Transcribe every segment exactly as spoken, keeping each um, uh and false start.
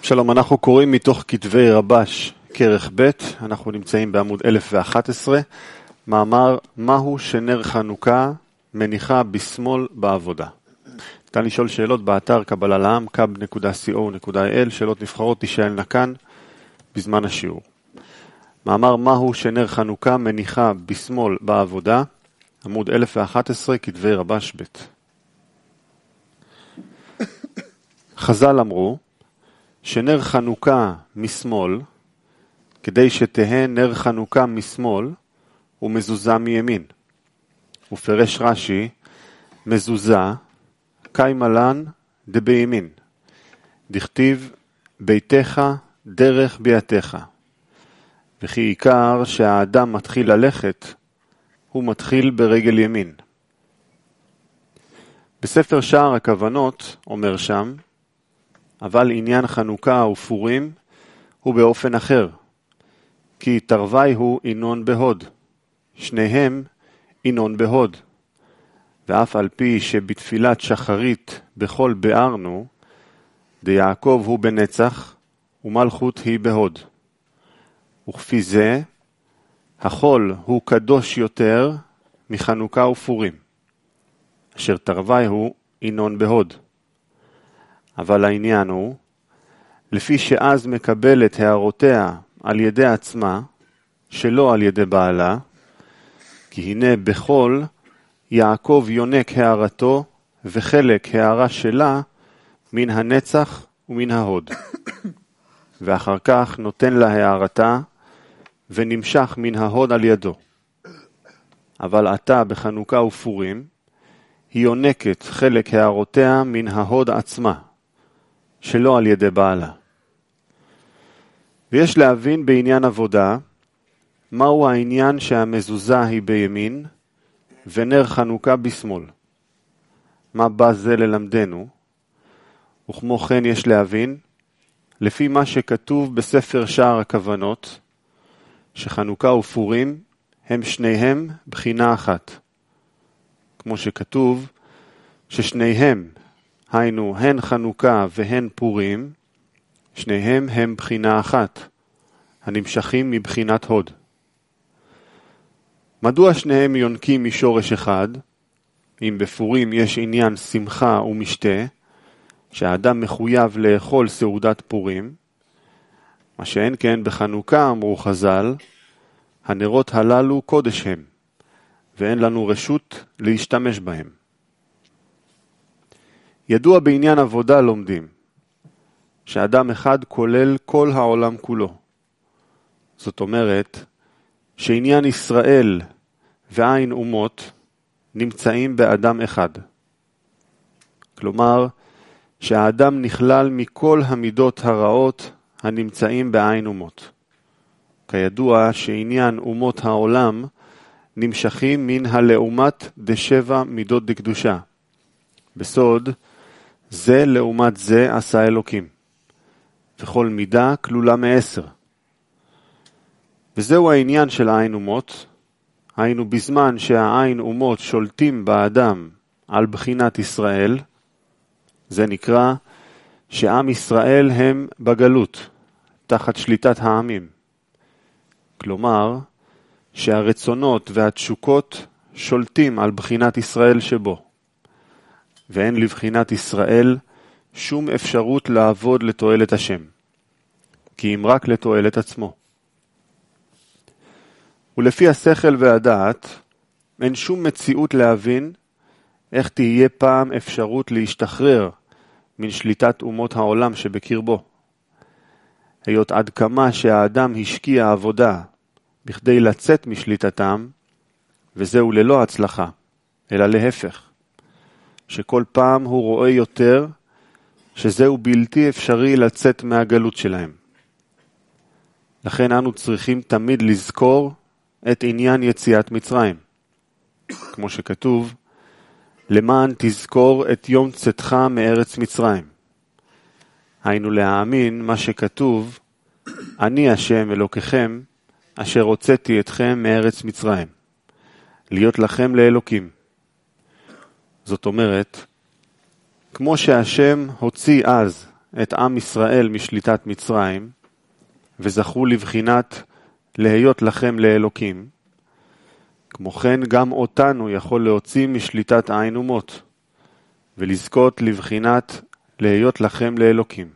שלום, אנחנו קוראים מתוך כתבי רבש כרך ב', אנחנו נמצאים בעמוד אלף ואחת עשרה, מאמר מהו שנר חנוכה מניחה בשמאל בעבודה. ניתן לשאול שאלות באתר קבלה לעם, קאב נקודה סי או נקודה איי אל, שאלות נבחרות תישאלנה כאן בזמן השיעור. מאמר מהו שנר חנוכה מניחה בשמאל בעבודה, עמוד אלף ואחת עשרה, כתבי רבש ב'. חז"ל אמרו שנר חנוכה משמאל, כדי שתהא נר חנוכה משמאל, ומזוזה מימין. ופרש רש"י, מזוזה, קיימה לן דבימין. דכתיב ביתך דרך ביתך. וכי עיקר שהאדם מתחיל ללכת, הוא מתחיל ברגל ימין. בספר שער הכוונות אומר שם, אבל עניין חנוכה ופורים הוא באופן אחר, כי תרווי הוא אינון בהוד, שניהם אינון בהוד, ואף על פי שבתפילת שחרית בכל בארנו, דיעקב הוא בנצח ומלכות היא בהוד. וכפי זה, החול הוא קדוש יותר מחנוכה ופורים, אשר תרווי הוא אינון בהוד. אבל העניין הוא, לפי שאז מקבלת הערותיה על ידי עצמה, שלא על ידי בעלה, כי הנה בכל יעקב יונק הערתו וחלק הערה שלה מן הנצח ומן ההוד. ואחר כך נותן לה הערתה ונמשך מן ההוד על ידו. אבל עתה בחנוכה ופורים, היא יונקת חלק הערותיה מן ההוד עצמה, שלא על ידי בעלה. ויש להבין בעניין עבודה, מהו העניין שהמזוזה היא בימין, ונר חנוכה בשמאל. מה בא זה ללמדנו? וכמו כן יש להבין, לפי מה שכתוב בספר שער הכוונות, שחנוכה ופורים הם שניהם בחינה אחת. כמו שכתוב, ששניהם, היינו הן חנוכה והן פורים, שניהם הם בחינה אחת, הנמשכים מבחינת הוד. מדוע שניהם יונקים משורש אחד? אם בפורים יש עניין שמחה ומשתה, שהאדם מחויב לאכול סעודת פורים, מה שאין כן בחנוכה אמרו חז"ל, הנרות הללו קודש הם, ואין לנו רשות להשתמש בהם. ידוע בעניין עבודה לומדים, שאדם אחד כולל כל העולם כולו. זאת אומרת, שעניין ישראל ועין אומות נמצאים באדם אחד. כלומר, שהאדם נכלל מכל המידות הרעות הנמצאים בעין אומות. כידוע שעניין אומות העולם נמשכים מן הלעומת דשבע מידות דקדושה. בסוד, זה לעומת זה עשה אלוקים. וכל מידה כלולה מעשר. וזהו העניין של העין אומות, היינו בזמן שהעין אומות שולטים באדם על בחינת ישראל, זה נקרא שעם ישראל הם בגלות, תחת שליטת העמים. כלומר, שהרצונות והתשוקות שולטים על בחינת ישראל שבו, ואין לבחינת ישראל שום אפשרות לעבוד לתועלת השם, כי אם רק לתועלת עצמו. ולפי השכל והדעת, אין שום מציאות להבין איך תהיה פעם אפשרות להשתחרר מן שליטת אומות העולם שבקרבו. היות עד כמה שהאדם השקיע עבודה בכדי לצאת משליטתם, וזהו ללא הצלחה, אלא להפך, שכל פעם הוא רואה יותר שזהו בלתי אפשרי לצאת מהגלות שלהם. לכן אנו צריכים תמיד לזכור את עניין יציאת מצרים. כמו שכתוב, למען תזכור את יום צאתך מארץ מצרים. היינו להאמין מה שכתוב, אני השם אלוקיכם, אשר הוצאתי אתכם מארץ מצרים, להיות לכם לאלוקים. זאת אומרת, כמו שהשם הוציא אז את עם ישראל משליטת מצרים, וזכו לבחינת להיות לכם לאלוקים, כמו כן גם אותנו יכול להוציא משליטת עין ומות, ולזכות לבחינת להיות לכם לאלוקים.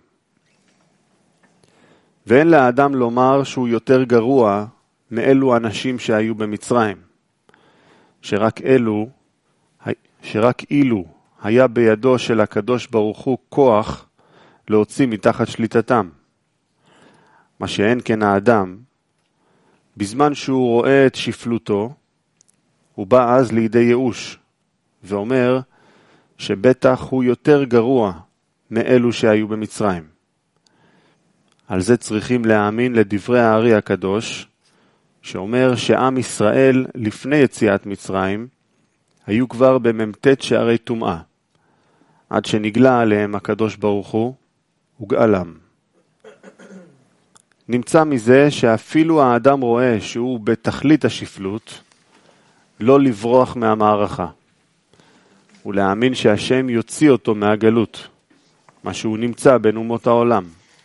ואין לאדם לומר שהוא יותר גרוע מאלו אנשים שהיו במצרים, שרק אלו, שרק אילו היה בידו של הקדוש ברוך הוא כוח להוציא מתחת שליטתם. מה שאין כן האדם, בזמן שהוא רואה את שפלותו, הוא בא אז לידי ייאוש, ואומר שבטח הוא יותר גרוע מאלו שהיו במצרים. על זה צריכים להאמין לדברי הארי הקדוש, שאומר שעם ישראל לפני יציאת מצרים, היו כבר בממתת שערי טומאה, עד שנגלה עליהם הקדוש ברוך הוא וגאלם. נמצא מזה שאפילו האדם רואה שהוא בתכלית השפלות, לא לברוח מהמערכה, ולהאמין שהשם יוציא אותו מהגלות, מה שהוא נמצא בין אומות העולם.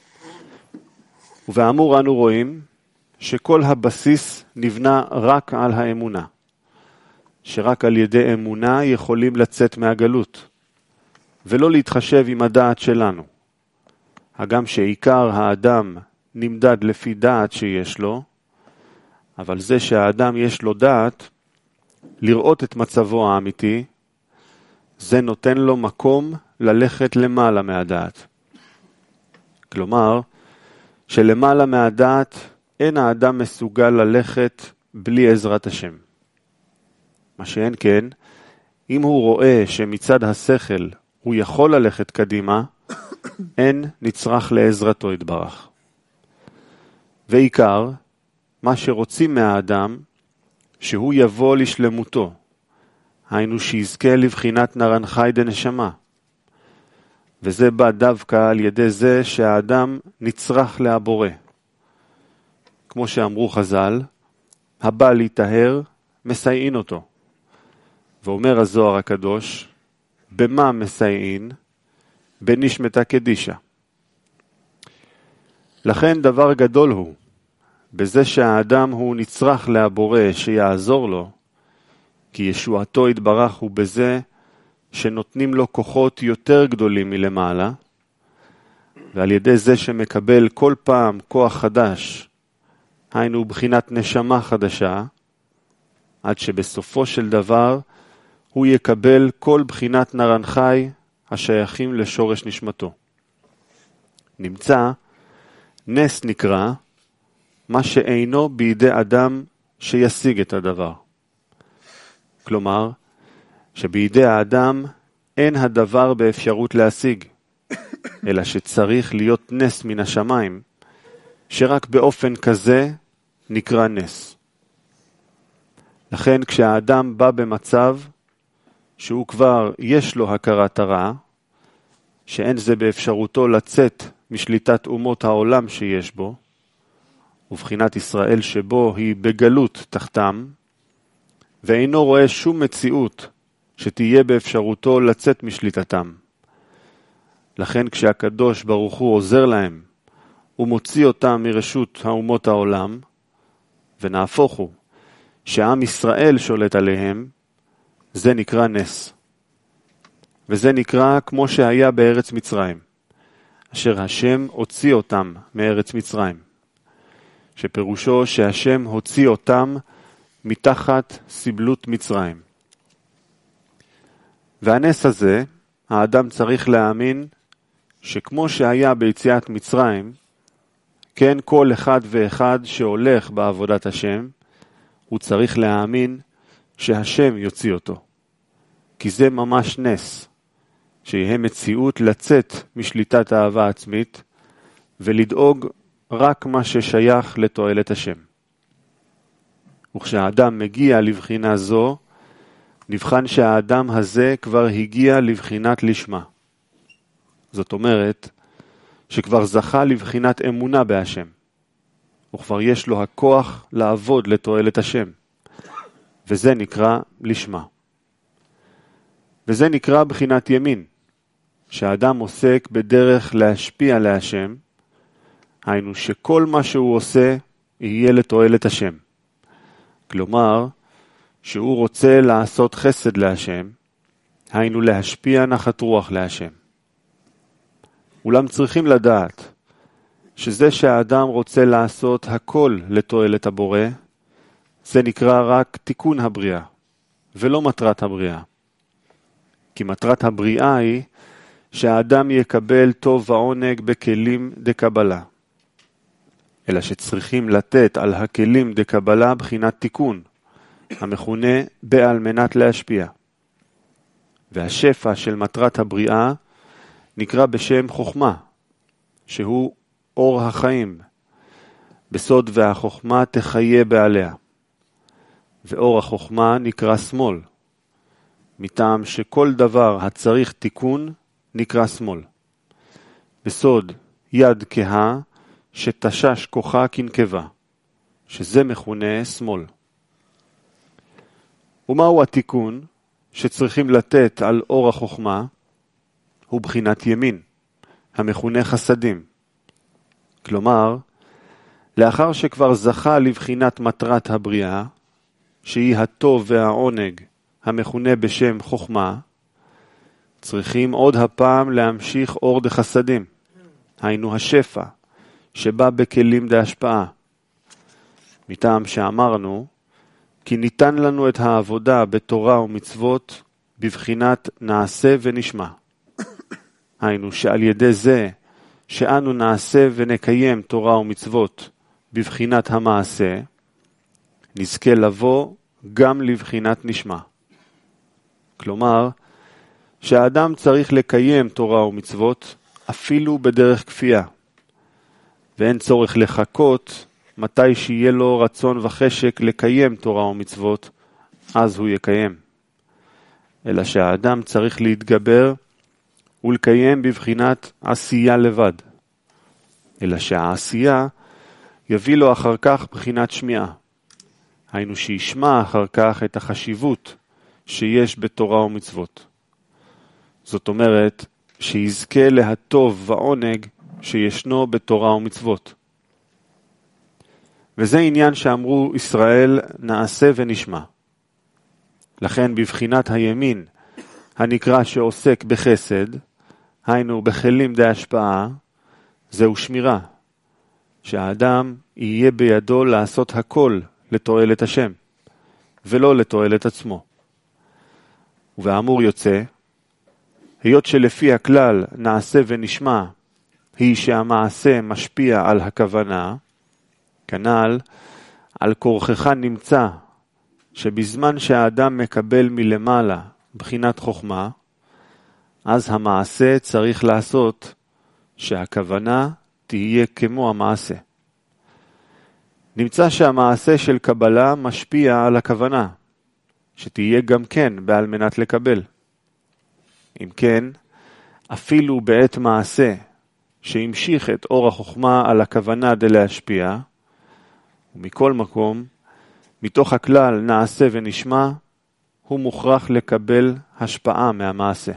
ובאמור אנו רואים שכל הבסיס נבנה רק על האמונה, שרק על ידי אמונה יכולים לצאת מהגלות, ולא להתחשב עם הדעת שלנו. הגם שעיקר האדם נמדד לפי דעת שיש לו, אבל זה שהאדם יש לו דעת, לראות את מצבו האמיתי, זה נותן לו מקום ללכת למעלה מהדעת. כלומר, שלמעלה מהדעת אין האדם מסוגל ללכת בלי עזרת השם. מה שאין כן, אם הוא רואה שמצד השכל הוא יכול ללכת קדימה, אין נצרך לעזרתו יתברך. ועיקר, מה שרוצים מהאדם, שהוא יבוא לשלמותו, היינו שיזכה לבחינת נרן חי דנשמה. וזה בא דווקא על ידי זה שהאדם נצרך להבורא. כמו שאמרו חז"ל, הבא להיטהר, מסייעין אותו. ואומר הזוהר הקדוש, במה מסייעין? בנשמתה קדישה. לכן דבר גדול הוא, בזה שהאדם הוא נצרך להבורא שיעזור לו, כי ישועתו יתברך הוא בזה שנותנים לו כוחות יותר גדולים מלמעלה, ועל ידי זה שמקבל כל פעם כוח חדש, היינו בחינת נשמה חדשה, עד שבסופו של דבר הוא יקבל כל בחינת נרן חי השייכים לשורש נשמתו. נמצא, נס נקרא, מה שאינו בידי אדם שישיג את הדבר. כלומר, שבידי האדם אין הדבר באפשרות להשיג, אלא שצריך להיות נס מן השמיים, שרק באופן כזה נקרא נס. לכן כשהאדם בא במצב שהוא כבר יש לו הכרת הרע, שאין זה באפשרותו לצאת משליטת אומות העולם שיש בו, ובחינת ישראל שבו היא בגלות תחתם, ואינו רואה שום מציאות שתהיה באפשרותו לצאת משליטתם. לכן כשהקדוש ברוך הוא עוזר להם, הוא מוציא אותם מרשות האומות העולם, ונהפוך הוא, שעם ישראל שולט עליהם, זה נקרא נס. וזה נקרא כמו שהיה בארץ מצרים, אשר השם הוציא אותם מארץ מצרים, שפירושו שהשם הוציא אותם מתחת סבלות מצרים. והנס הזה, האדם צריך להאמין שכמו שהיה ביציאת מצרים, כן כל אחד ואחד שהולך בעבודת השם, הוא צריך להאמין שהשם יוציא אותו. כי זה ממש נס, שיהיה מציאות לצאת משליטת האהבה עצמית, ולדאוג רק מה ששייך לתועלת השם. וכשהאדם מגיע לבחינה זו, נבחן שהאדם הזה כבר הגיע לבחינת לשמה. זאת אומרת, שכבר זכה לבחינת אמונה בהשם, וכבר יש לו הכוח לעבוד לתועלת השם, וזה נקרא לשמה. וזה נקרא בחינת ימין, שהאדם עוסק בדרך להשפיע להשם, היינו שכל מה שהוא עושה יהיה לתועלת השם. כלומר, שהוא רוצה לעשות חסד להשם, היינו להשפיע נחת רוח להשם. אולם צריכים לדעת שזה שהאדם רוצה לעשות הכל לתועלת הבורא, זה נקרא רק תיקון הבריאה, ולא מטרת הבריאה. כי מטרת הבריאה היא שהאדם יקבל טוב ועונג בכלים דקבלה. אלא שצריכים לתת על הכלים דקבלה בחינת תיקון, המכונה בעל מנת להשפיע. והשפע של מטרת הבריאה נקרא בשם חוכמה, שהוא אור החיים, בסוד והחוכמה תחיה בעליה. ואור החוכמה נקרא שמאל, מטעם שכל דבר הצריך תיקון נקרא שמאל. בסוד יד כהה שתשש כוחה כנקבה, שזה מכונה שמאל. ומהו התיקון שצריכים לתת על אור החוכמה? הוא בחינת ימין, המכונה חסדים. כלומר, לאחר שכבר זכה לבחינת מטרת הבריאה, שהיא הטוב והעונג, המכונה בשם חוכמה, צריכים עוד הפעם להמשיך אור דחסדים, היינו השפע, שבא בכלים דהשפעה. מטעם שאמרנו, כי ניתן לנו את העבודה בתורה ומצוות בבחינת נעשה ונשמע. היינו שעל ידי זה שאנו נעשה ונקיים תורה ומצוות בבחינת המעשה, נזכה לבוא גם לבחינת נשמע. כלומר, שהאדם צריך לקיים תורה ומצוות אפילו בדרך כפייה, ואין צורך לחכות מתי שיהיה לו רצון וחשק לקיים תורה ומצוות, אז הוא יקיים. אלא שהאדם צריך להתגבר ולקיים בבחינת עשייה לבד. אלא שהעשייה יביא לו אחר כך בחינת שמיעה. היינו שישמע אחר כך את החשיבות שיש בתורה ומצוות. זאת אומרת שיזכה להטוב ועונג שישנו בתורה ומצוות. וזה עניין שאמרו ישראל נעשה ונשמע. לכן בבחינת הימין הנקרא שעוסק בחסד, היינו בכלים דהשפעה, זהו שמירה, שהאדם יהיה בידו לעשות הכל לתועלת השם, ולא לתועלת עצמו. ובאמור יוצא, היות שלפי הכלל נעשה ונשמע, היא שהמעשה משפיע על הכוונה, כנ"ל, על כורכך נמצא, שבזמן שהאדם מקבל מלמעלה בחינת חוכמה, אז המעשה צריך לעשות שהכוונה תהיה כמו המעשה. נמצא שהמעשה של קבלה משפיע על הכוונה, שתהיה גם כן בעל מנת לקבל. אם כן, אפילו בעת מעשה שהמשיך את אור החוכמה על הכוונה דלהשפיע, ומכל מקום, מתוך הכלל נעשה ונשמע, הוא מוכרח לקבל השפעה מהמעשה.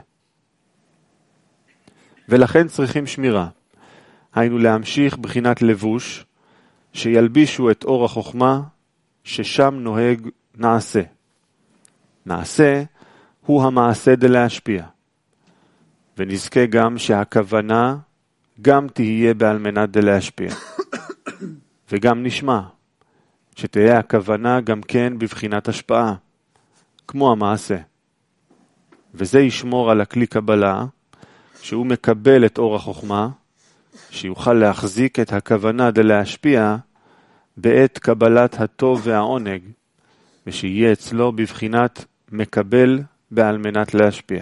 ולכן צריכים שמירה, היינו להמשיך בחינת לבוש, שילבישו את אור החוכמה, ששם נוהג נעשה. נעשה הוא המעשה דלהשפיע. ונזכה גם שהכוונה גם תהיה בעל מנת דלהשפיע. וגם נשמע, שתהיה הכוונה גם כן בבחינת השפעה, כמו המעשה. וזה ישמור על הכלי קבלה, שהוא מקבל את אור החוכמה, שיוכל להחזיק את הכוונה דלהשפיע בעת קבלת הטוב והעונג, ושיהיה אצלו בבחינת מקבל בעל מנת להשפיע.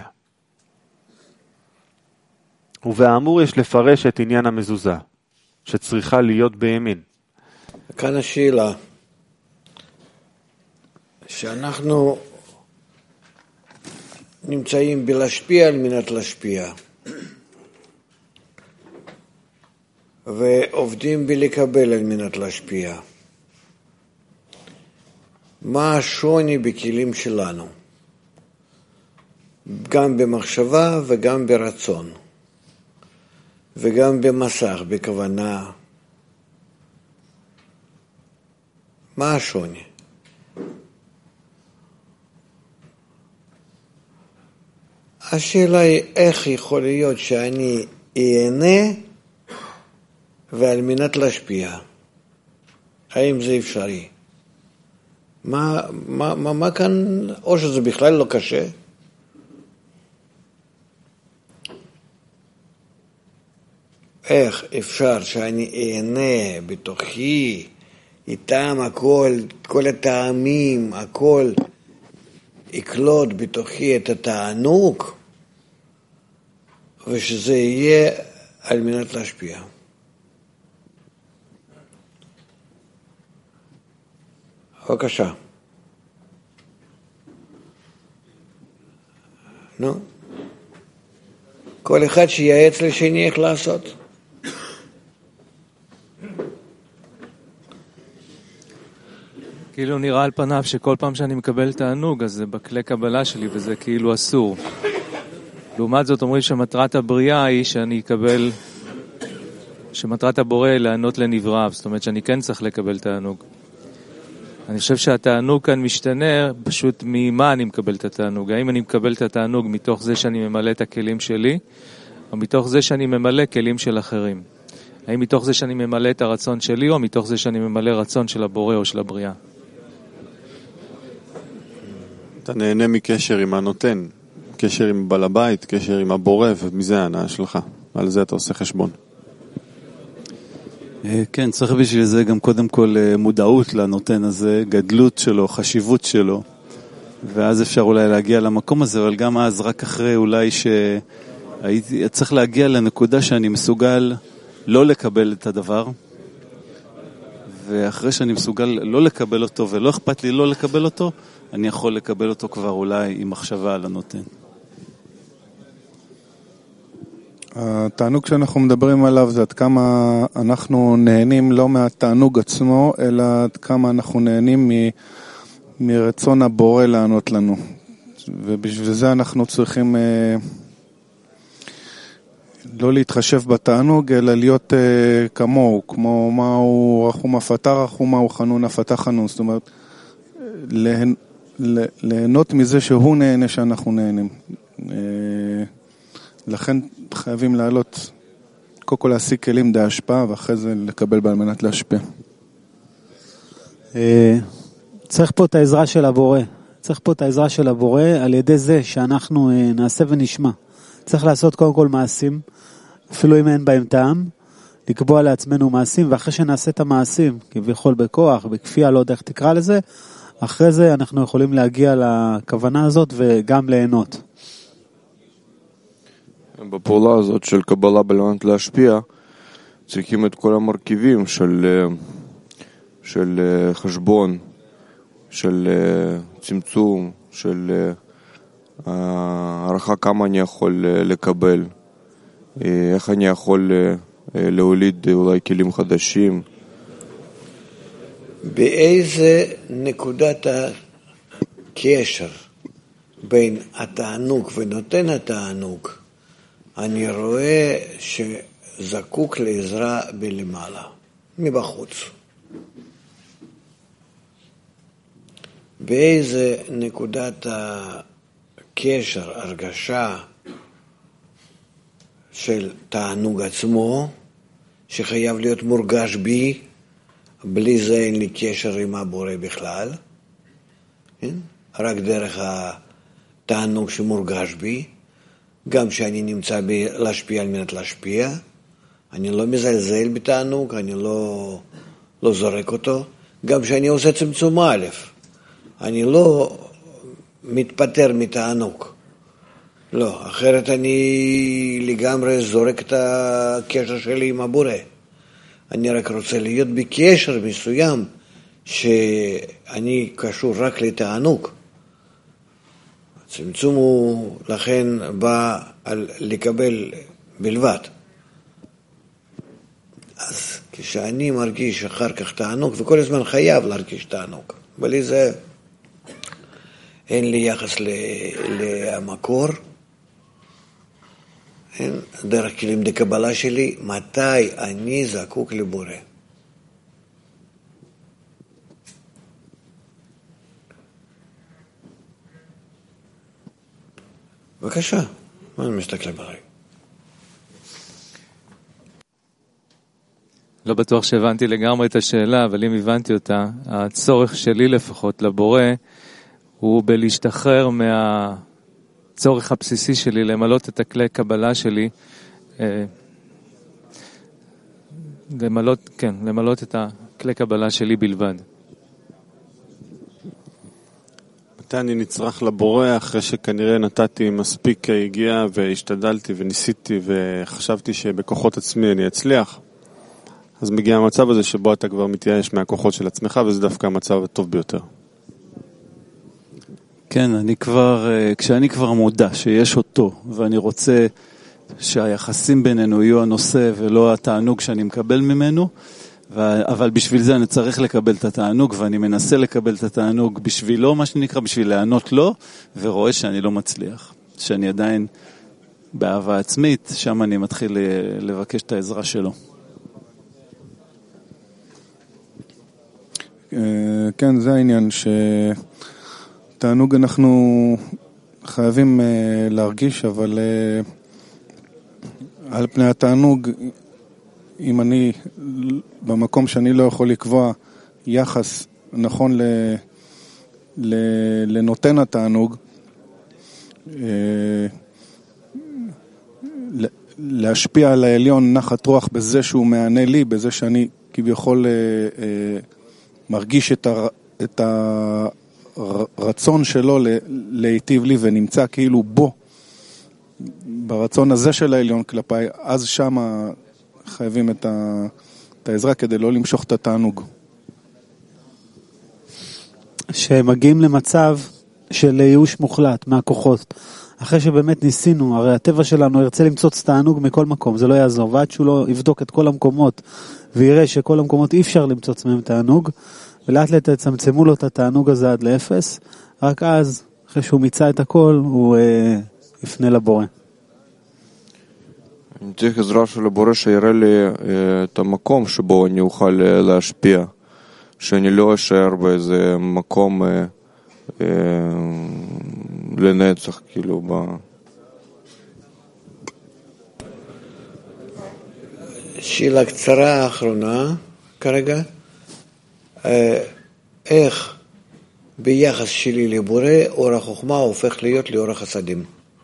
ובאמור יש לפרש את עניין המזוזה, שצריכה להיות בימין. כאן השאלה, שאנחנו נמצאים בלהשפיע על מנת להשפיע, ועובדים בלקבל על מנת להשפיע. מה השוני בכלים שלנו? גם במחשבה וגם ברצון, וגם במסך, בכוונה. מה השוני? השאלה היא איך יכול להיות שאני אהנה ועל מנת להשפיע. האם זה אפשרי? מה, מה, מה, מה כאן, או שזה בכלל לא קשה? איך אפשר שאני אהנה בתוכי, איתם הכל, כל הטעמים, הכל יקלוט בתוכי את התענוג, ושזה יהיה על מנת להשפיע. בבקשה. נו. כל אחד שייעץ לשני איך לעשות. כאילו נראה על פניו שכל פעם שאני מקבל תענוג, אז זה בכלי קבלה שלי וזה כאילו אסור. לעומת זאת אומרים שמטרת הבריאה היא שאני אקבל, שמטרת הבורא היא לענות לנבריו, זאת אומרת שאני כן צריך לקבל תענוג. אני חושב שהתענוג כאן משתנה פשוט ממה אני מקבל את התענוג. האם אני מקבל את התענוג מתוך זה שאני ממלא את הכלים שלי, או מתוך זה שאני ממלא כלים של אחרים. האם מתוך זה שאני ממלא את הרצון שלי, או מתוך זה שאני ממלא רצון של הבורא או של הבריאה. אתה נהנה מקשר עם הנותן, קשר עם בעל הבית, קשר עם הבורא, ומזה ההנאה שלך. על זה אתה עושה חשבון. כן, צריך בשביל זה גם קודם כל מודעות לנותן הזה, גדלות שלו, חשיבות שלו, ואז אפשר אולי להגיע למקום הזה, אבל גם אז רק אחרי אולי שהייתי צריך להגיע לנקודה שאני מסוגל לא לקבל את הדבר, ואחרי שאני מסוגל לא לקבל אותו ולא אכפת לי לא לקבל אותו, אני יכול לקבל אותו כבר אולי עם מחשבה על הנותן. התענוג שאנחנו מדברים עליו זה עד כמה אנחנו נהנים לא מהתענוג עצמו, אלא עד כמה אנחנו נהנים מ, מרצון הבורא לענות לנו. ובשביל זה אנחנו צריכים אה, לא להתחשב בתענוג, אלא להיות אה, כמוהו, כמו מה הוא רחום הפתה רחום, מה הוא חנון הפתה חנון. זאת אומרת, להנ, לה, ליהנות מזה שהוא נהנה שאנחנו נהנים. אה, לכן חייבים לעלות, קודם כל להשיג כלים די השפעה, ואחרי זה לקבל בעל מנת להשפיע. צריך פה את העזרה של הבורא. צריך פה את העזרה של הבורא על ידי זה שאנחנו נעשה ונשמע. צריך לעשות קודם כל מעשים, אפילו אם אין בהם טעם, לקבוע לעצמנו מעשים, ואחרי שנעשה את המעשים, כביכול בכוח, בכפייה, לא יודע איך תקרא לזה, אחרי זה אנחנו יכולים להגיע לכוונה הזאת וגם ליהנות. בפעולה הזאת של קבלה בלענת להשפיע, צריכים את כל המרכיבים של, של חשבון, של צמצום, של הערכה כמה אני יכול לקבל, איך אני יכול להוליד אולי כלים חדשים. באיזה נקודת הקשר בין התענוג ונותן התענוג אני רואה שזקוק לעזרה בלמעלה, מבחוץ. באיזה נקודת הקשר, הרגשה של תענוג עצמו, שחייב להיות מורגש בי, בלי זה אין לי קשר עם הבורא בכלל, כן? רק דרך התענוג שמורגש בי, גם שאני נמצא להשפיע על מנת להשפיע, אני לא מזלזל בתענוג, אני לא, לא זורק אותו, גם שאני עושה צמצום א', אני לא מתפטר מתענוג, לא, אחרת אני לגמרי זורק את הקשר שלי עם הבורא, אני רק רוצה להיות בקשר מסוים, שאני קשור רק לתענוג, צמצום הוא לכן בא על לקבל בלבד. אז כשאני מרגיש אחר כך תענוג, וכל הזמן חייב להרגיש תענוג, בלי זה אין לי יחס למקור, אין, דרך כלים דקבלה שלי, מתי אני זקוק לבורא. בבקשה, מה אני מסתכל ברי? לא בטוח שהבנתי לגמרי את השאלה, אבל אם הבנתי אותה, הצורך שלי לפחות לבורא, הוא בלהשתחרר מהצורך הבסיסי שלי, למלות את הכלי קבלה שלי, למלות, כן, למלות את הכלי קבלה שלי בלבד. מתי אני נצרך לבורא אחרי שכנראה נתתי מספיק הגיעה והשתדלתי וניסיתי וחשבתי שבכוחות עצמי אני אצליח? אז מגיע המצב הזה שבו אתה כבר מתייאש מהכוחות של עצמך, וזה דווקא המצב הטוב ביותר. כן, אני כבר, כשאני כבר מודע שיש אותו, ואני רוצה שהיחסים בינינו יהיו הנושא ולא התענוג שאני מקבל ממנו, אבל בשביל זה אני צריך לקבל את התענוג, ואני מנסה לקבל את התענוג בשבילו, מה שנקרא, בשביל לענות לו, ורואה שאני לא מצליח, שאני עדיין באהבה עצמית, שם אני מתחיל לבקש את העזרה שלו. כן, זה העניין שתענוג אנחנו חייבים להרגיש, אבל על פני התענוג, אם אני במקום שאני לא יכול לקבוע יחס נכון ל, ל, לנותן התענוג, להשפיע על העליון נחת רוח בזה שהוא מענה לי, בזה שאני כביכול מרגיש את, הר, את הרצון שלו להיטיב לי ונמצא כאילו בו, ברצון הזה של העליון כלפיי, אז שמה חייבים את, ה, את העזרה כדי לא למשוך את התענוג. שמגיעים למצב של ייאוש מוחלט מהכוחות, אחרי שבאמת ניסינו, הרי הטבע שלנו ירצה למצוץ תענוג מכל מקום, זה לא יעזור, ועד שהוא לא יבדוק את כל המקומות, ויראה שכל המקומות אי אפשר למצוץ מהם תענוג, ולאט לאט תצמצמו לו את התענוג הזה עד לאפס, רק אז, אחרי שהוא מיצה את הכל, הוא אה, יפנה לבורא. אני צריך עזרה של הבורא שיראה לי את המקום שבו אני אוכל להשפיע, שאני לא אשאר באיזה מקום לנצח, כאילו ב... שאלה קצרה האחרונה כרגע, איך ביחס שלי לבורא אור החוכמה הופך להיות לאור החסדים?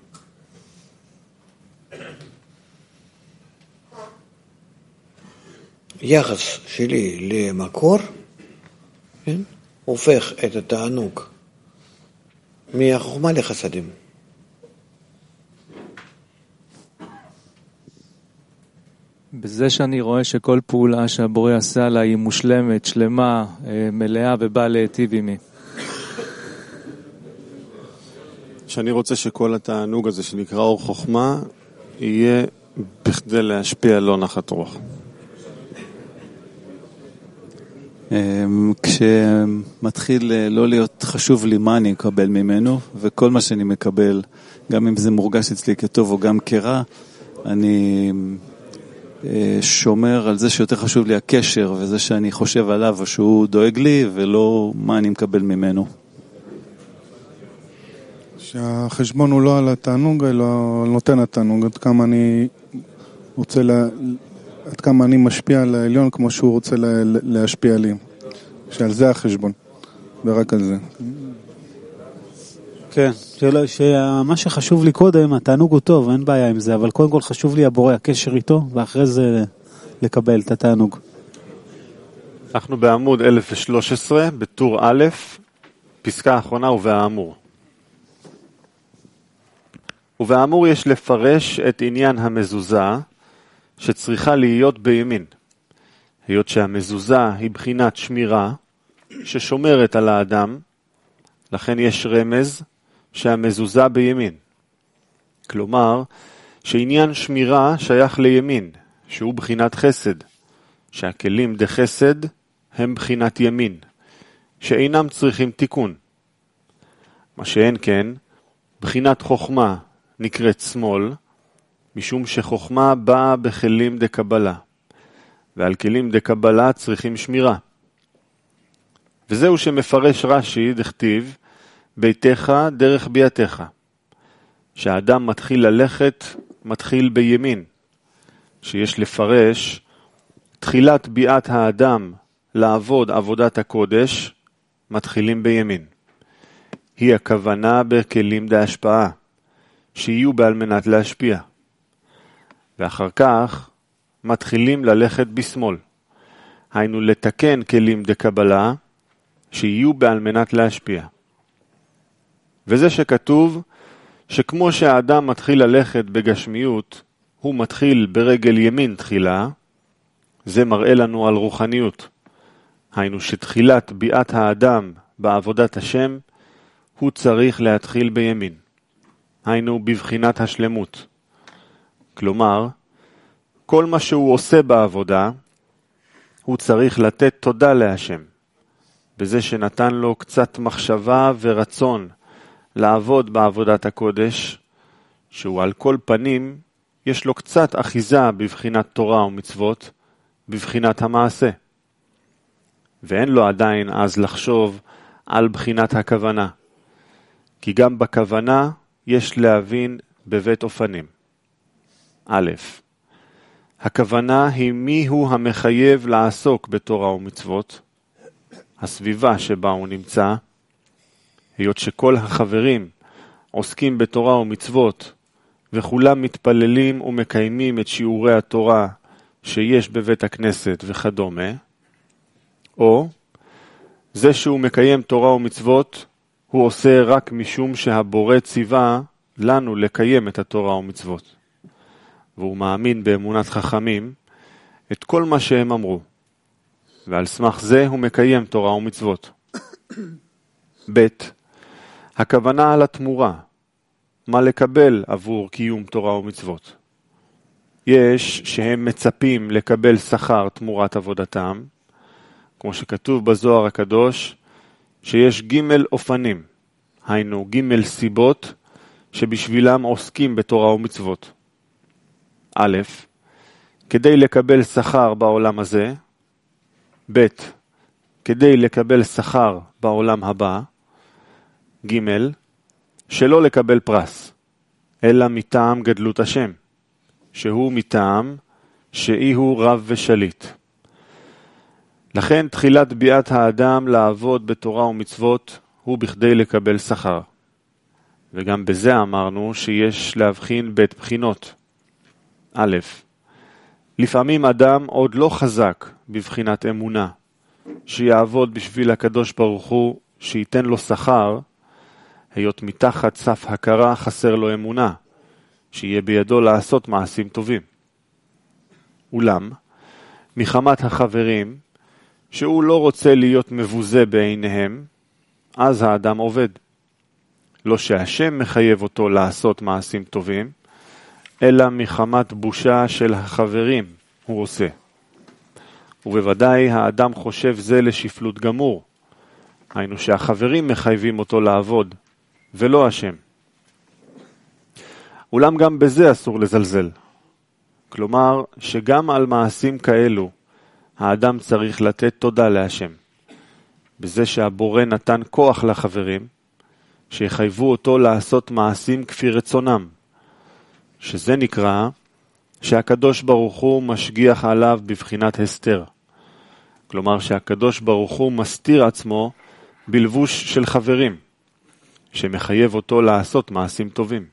יחס שלי למקור, כן? הופך את התענוג מהחוכמה לחסדים. בזה שאני רואה שכל פעולה שהבורא עשה לה היא מושלמת, שלמה, מלאה ובאה להיטיב עימי. שאני רוצה שכל התענוג הזה שנקרא אור חוכמה יהיה בכדי להשפיע לא נחת רוח. כשמתחיל לא להיות חשוב לי מה אני אקבל ממנו, וכל מה שאני מקבל, גם אם זה מורגש אצלי כטוב או גם כרע, אני שומר על זה שיותר חשוב לי הקשר, וזה שאני חושב עליו שהוא דואג לי, ולא מה אני מקבל ממנו. שהחשבון הוא לא על התענוג, אלא על נותן התענוג, עד כמה אני רוצה לה... עד כמה אני משפיע על העליון כמו שהוא רוצה להשפיע עליהם. שעל זה החשבון, ורק על זה. כן, שמה שחשוב לי קודם, התענוג הוא טוב, אין בעיה עם זה, אבל קודם כל חשוב לי הבורא, הקשר איתו, ואחרי זה לקבל את התענוג. אנחנו בעמוד אלף ושלוש עשרה, בטור א', פסקה האחרונה ובאמור. ובאמור יש לפרש את עניין המזוזה, שצריכה להיות בימין. היות שהמזוזה היא בחינת שמירה, ששומרת על האדם, לכן יש רמז שהמזוזה בימין. כלומר, שעניין שמירה שייך לימין, שהוא בחינת חסד, שהכלים דחסד הם בחינת ימין, שאינם צריכים תיקון. מה שאין כן, בחינת חוכמה נקראת שמאל, משום שחוכמה באה בכלים דקבלה, ועל כלים דקבלה צריכים שמירה. וזהו שמפרש רש"י דכתיב, ביתך דרך ביאתך. שהאדם מתחיל ללכת, מתחיל בימין. שיש לפרש, תחילת ביאת האדם לעבוד עבודת הקודש, מתחילים בימין. היא הכוונה בכלים להשפעה, שיהיו בעל מנת להשפיע. ואחר כך מתחילים ללכת בשמאל. היינו לתקן כלים דקבלה, שיהיו בעל מנת להשפיע. וזה שכתוב שכמו שהאדם מתחיל ללכת בגשמיות, הוא מתחיל ברגל ימין תחילה, זה מראה לנו על רוחניות. היינו שתחילת ביאת האדם בעבודת השם, הוא צריך להתחיל בימין. היינו בבחינת השלמות. כלומר, כל מה שהוא עושה בעבודה, הוא צריך לתת תודה להשם. בזה שנתן לו קצת מחשבה ורצון לעבוד בעבודת הקודש, שהוא על כל פנים, יש לו קצת אחיזה בבחינת תורה ומצוות, בבחינת המעשה. ואין לו עדיין אז לחשוב על בחינת הכוונה. כי גם בכוונה יש להבין בבית אופנים. א', הכוונה היא מי הוא המחייב לעסוק בתורה ומצוות, הסביבה שבה הוא נמצא, היות שכל החברים עוסקים בתורה ומצוות, וכולם מתפללים ומקיימים את שיעורי התורה שיש בבית הכנסת וכדומה, או זה שהוא מקיים תורה ומצוות, הוא עושה רק משום שהבורא ציווה לנו לקיים את התורה ומצוות. והוא מאמין באמונת חכמים את כל מה שהם אמרו. ועל סמך זה הוא מקיים תורה ומצוות. ב' הכוונה על התמורה, מה לקבל עבור קיום תורה ומצוות. יש שהם מצפים לקבל שכר תמורת עבודתם, כמו שכתוב בזוהר הקדוש, שיש ג' אופנים, היינו ג' סיבות שבשבילם עוסקים בתורה ומצוות. א', כדי לקבל שכר בעולם הזה, ב', כדי לקבל שכר בעולם הבא, ג', שלא לקבל פרס, אלא מטעם גדלות השם, שהוא מטעם שאי הוא רב ושליט. לכן תחילת ביאת האדם לעבוד בתורה ומצוות הוא בכדי לקבל שכר. וגם בזה אמרנו שיש להבחין בית בחינות. א', לפעמים אדם עוד לא חזק בבחינת אמונה, שיעבוד בשביל הקדוש ברוך הוא שייתן לו שכר, היות מתחת סף הכרה חסר לו אמונה, שיהיה בידו לעשות מעשים טובים. אולם, מחמת החברים, שהוא לא רוצה להיות מבוזה בעיניהם, אז האדם עובד. לא שהשם מחייב אותו לעשות מעשים טובים, אלא מחמת בושה של החברים הוא עושה. ובוודאי האדם חושב זה לשפלות גמור, היינו שהחברים מחייבים אותו לעבוד, ולא השם. אולם גם בזה אסור לזלזל. כלומר, שגם על מעשים כאלו, האדם צריך לתת תודה להשם. בזה שהבורא נתן כוח לחברים, שיחייבו אותו לעשות מעשים כפי רצונם. שזה נקרא שהקדוש ברוך הוא משגיח עליו בבחינת הסתר. כלומר שהקדוש ברוך הוא מסתיר עצמו בלבוש של חברים, שמחייב אותו לעשות מעשים טובים.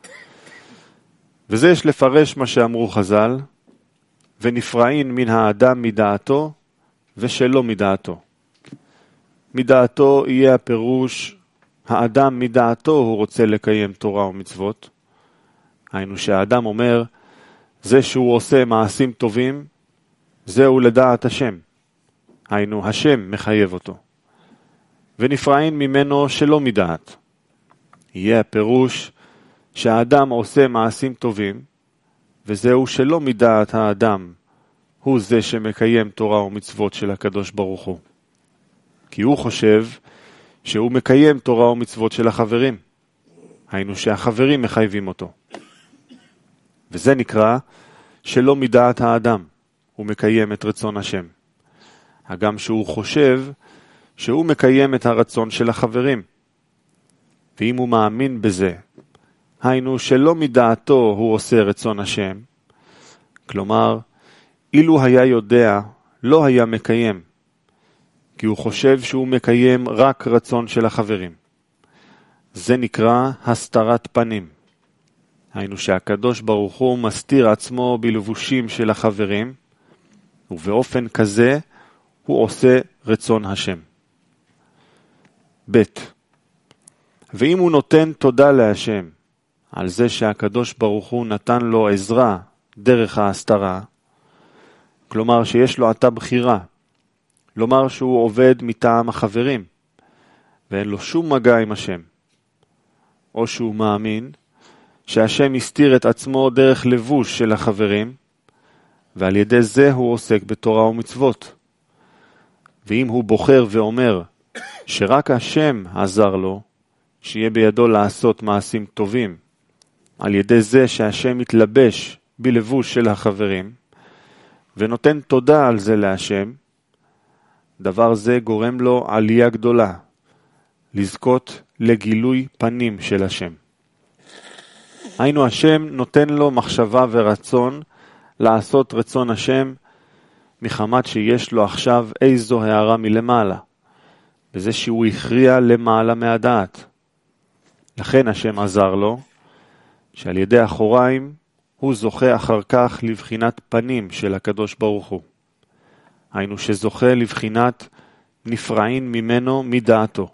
וזה יש לפרש מה שאמרו חז"ל, ונפרעין מן האדם מדעתו ושלא מדעתו. מדעתו יהיה הפירוש, האדם מדעתו הוא רוצה לקיים תורה ומצוות. היינו שהאדם אומר, זה שהוא עושה מעשים טובים, זהו לדעת השם. היינו השם מחייב אותו. ונפרעין ממנו שלא מדעת. יהיה הפירוש שהאדם עושה מעשים טובים, וזהו שלא מדעת האדם, הוא זה שמקיים תורה ומצוות של הקדוש ברוך הוא. כי הוא חושב שהוא מקיים תורה ומצוות של החברים. היינו שהחברים מחייבים אותו. וזה נקרא שלא מדעת האדם, הוא מקיים את רצון השם. הגם שהוא חושב שהוא מקיים את הרצון של החברים. ואם הוא מאמין בזה, היינו שלא מדעתו הוא עושה רצון השם, כלומר, אילו היה יודע, לא היה מקיים, כי הוא חושב שהוא מקיים רק רצון של החברים. זה נקרא הסתרת פנים. היינו שהקדוש ברוך הוא מסתיר עצמו בלבושים של החברים, ובאופן כזה הוא עושה רצון השם. ב' ואם הוא נותן תודה להשם על זה שהקדוש ברוך הוא נתן לו עזרה דרך ההסתרה, כלומר שיש לו עתה בחירה, לומר שהוא עובד מטעם החברים ואין לו שום מגע עם השם, או שהוא מאמין שהשם הסתיר את עצמו דרך לבוש של החברים, ועל ידי זה הוא עוסק בתורה ומצוות. ואם הוא בוחר ואומר שרק השם עזר לו, שיהיה בידו לעשות מעשים טובים, על ידי זה שהשם מתלבש בלבוש של החברים, ונותן תודה על זה להשם, דבר זה גורם לו עלייה גדולה, לזכות לגילוי פנים של השם. היינו השם נותן לו מחשבה ורצון לעשות רצון השם, מחמת שיש לו עכשיו איזו הערה מלמעלה, בזה שהוא הכריע למעלה מהדעת. לכן השם עזר לו, שעל ידי אחוריים הוא זוכה אחר כך לבחינת פנים של הקדוש ברוך הוא. היינו שזוכה לבחינת נפרעין ממנו מדעתו.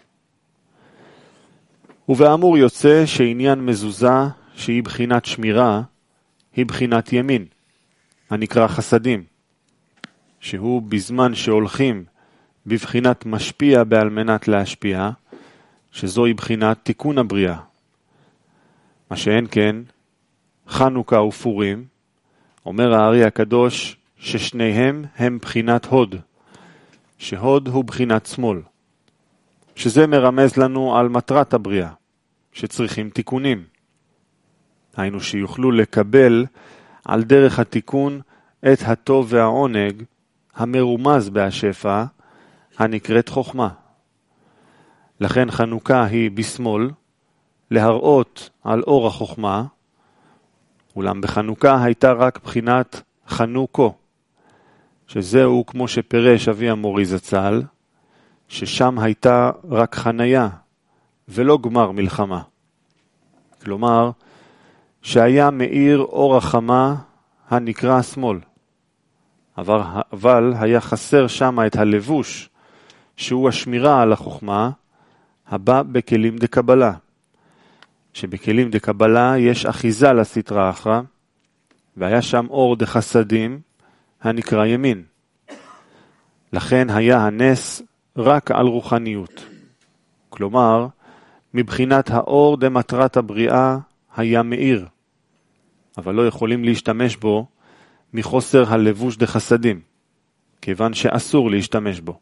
ובאמור יוצא שעניין מזוזה שהיא בחינת שמירה, היא בחינת ימין, הנקרא חסדים, שהוא בזמן שהולכים בבחינת משפיע בעל מנת להשפיע, שזוהי בחינת תיקון הבריאה. מה שאין כן, חנוכה ופורים, אומר הארי הקדוש ששניהם הם בחינת הוד, שהוד הוא בחינת שמאל, שזה מרמז לנו על מטרת הבריאה, שצריכים תיקונים. היינו שיוכלו לקבל על דרך התיקון את הטוב והעונג המרומז בהשפע, הנקראת חוכמה. לכן חנוכה היא בשמאל, להראות על אור החוכמה, אולם בחנוכה הייתה רק בחינת חנוכו, שזהו כמו שפרש אבי המורי זצ"ל, ששם הייתה רק חנייה ולא גמר מלחמה. כלומר, שהיה מאיר אור החמה הנקרא שמאל, אבל, אבל היה חסר שם את הלבוש, שהוא השמירה על החוכמה, הבא בכלים דקבלה. שבכלים דקבלה יש אחיזה לסתרה אחרא, והיה שם אור דחסדים הנקרא ימין. לכן היה הנס רק על רוחניות. כלומר, מבחינת האור דמטרת הבריאה היה מאיר, אבל לא יכולים להשתמש בו מחוסר הלבוש דחסדים, כיוון שאסור להשתמש בו.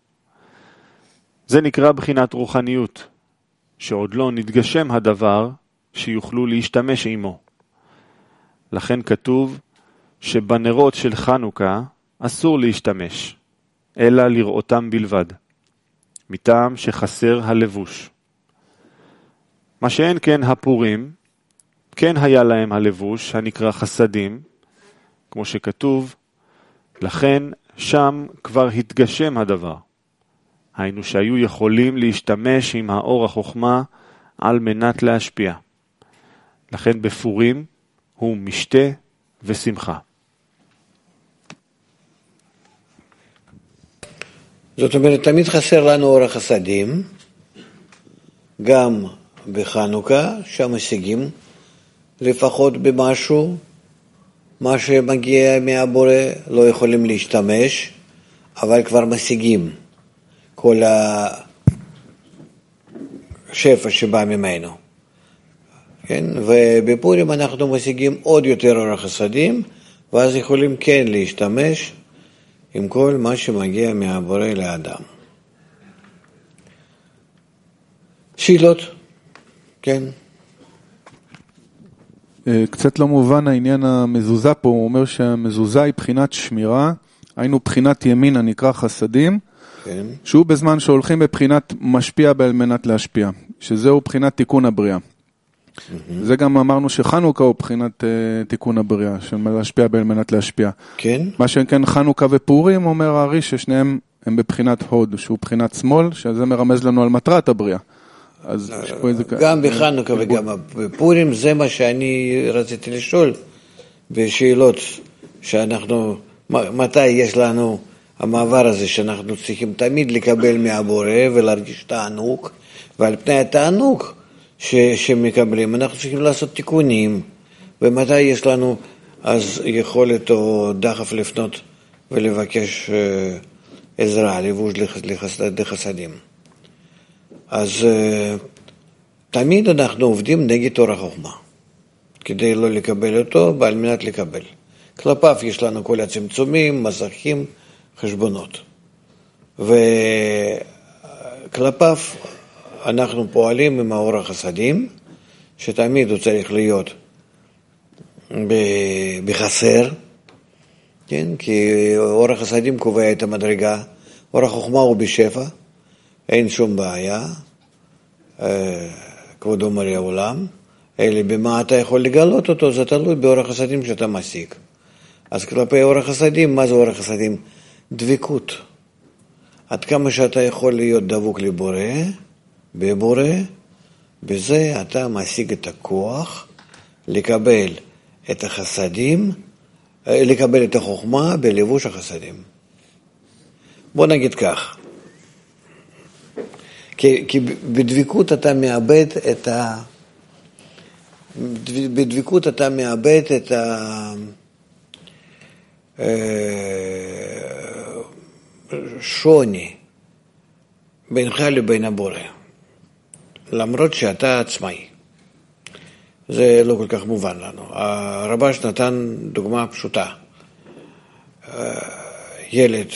זה נקרא בחינת רוחניות, שעוד לא נתגשם הדבר שיוכלו להשתמש עמו. לכן כתוב שבנרות של חנוכה אסור להשתמש, אלא לראותם בלבד, מטעם שחסר הלבוש. מה שאין כן הפורים, כן היה להם הלבוש הנקרא חסדים, כמו שכתוב, לכן שם כבר התגשם הדבר. היינו שהיו יכולים להשתמש עם האור החוכמה על מנת להשפיע. לכן בפורים הוא משתה ושמחה. זאת אומרת, תמיד חסר לנו אור החסדים, גם בחנוכה, שם משיגים לפחות במשהו, מה שמגיע מהבורא לא יכולים להשתמש, אבל כבר משיגים כל השפע שבא ממנו. כן? ובפורים אנחנו משיגים עוד יותר אור החסדים, ואז יכולים כן להשתמש עם כל מה שמגיע מהבורא לאדם. שאלות, כן. קצת לא מובן העניין המזוזה פה, הוא אומר שהמזוזה היא בחינת שמירה, היינו בחינת ימינה נקרא חסדים, כן. שהוא בזמן שהולכים בבחינת משפיע על מנת להשפיע, שזהו בחינת תיקון הבריאה. Mm-hmm. זה גם אמרנו שחנוכה הוא בחינת uh, תיקון הבריאה, להשפיע על מנת להשפיע. כן. מה שכן חנוכה ופורים, אומר הארי ששניהם הם בבחינת הוד, שהוא בחינת שמאל, שזה מרמז לנו על מטרת הבריאה. אז גם בחנוכה וגם בפורים, זה מה שאני רציתי לשאול בשאלות שאנחנו, מתי יש לנו המעבר הזה שאנחנו צריכים תמיד לקבל מהבורא ולהרגיש תענוג, ועל פני התענוג ש, שמקבלים אנחנו צריכים לעשות תיקונים, ומתי יש לנו אז יכולת או דחף לפנות ולבקש עזרה, לבוש לחסדים. אז uh, תמיד אנחנו עובדים נגד אור החוכמה, כדי לא לקבל אותו, ועל מנת לקבל. כלפיו יש לנו כל הצמצומים, מסכים, חשבונות. וכלפיו אנחנו פועלים עם האור החסדים, שתמיד הוא צריך להיות בחסר, כן? כי אור החסדים קובע את המדרגה, אור החוכמה הוא בשפע, אין שום בעיה, כבוד אומרי העולם, אלא במה אתה יכול לגלות אותו, זה תלוי באור החסדים שאתה משיג. אז כלפי אור החסדים, מה זה אור החסדים? דבקות. עד כמה שאתה יכול להיות דבוק לבורא, בבורא, בזה אתה משיג את הכוח לקבל את החסדים, לקבל את החוכמה בלבוש החסדים. בוא נגיד כך, כי, כי בדבקות אתה מאבד את ה... בדבקות אתה מאבד את השוני בינך לבין הבורא, למרות שאתה עצמאי. זה לא כל כך מובן לנו. הרבש נתן דוגמה פשוטה. ילד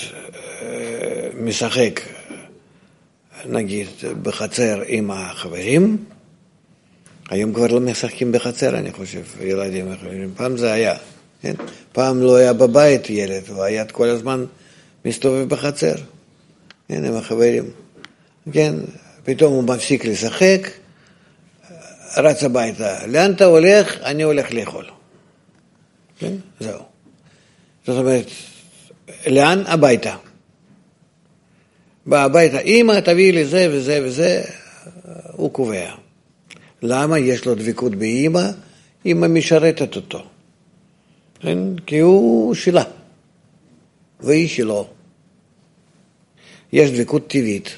משחק נגיד בחצר עם החברים, היום כבר לא משחקים בחצר, אני חושב, ילדים אחרים. פעם זה היה, כן? פעם לא היה בבית ילד, הוא היה כל הזמן מסתובב בחצר, כן, עם החברים. כן, פתאום הוא מפסיק לשחק, רץ הביתה. לאן אתה הולך? אני הולך לאכול. כן, זהו. זאת אומרת, לאן? הביתה. בא הביתה, אמא תביא לי זה וזה וזה, הוא קובע. למה? יש לו דבקות באמא, אמא משרתת אותו. כן? כי הוא שלה, והיא שלו. יש דבקות טבעית.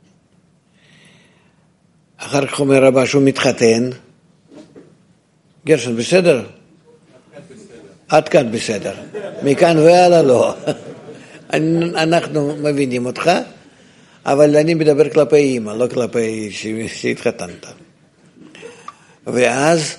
אחר כך אומר רבה שהוא מתחתן. גרשון, בסדר? עד כאן בסדר. מכאן והלאה לא. אנחנו מבינים אותך, אבל אני מדבר כלפי אמא, לא כלפי שהתחתנת. ואז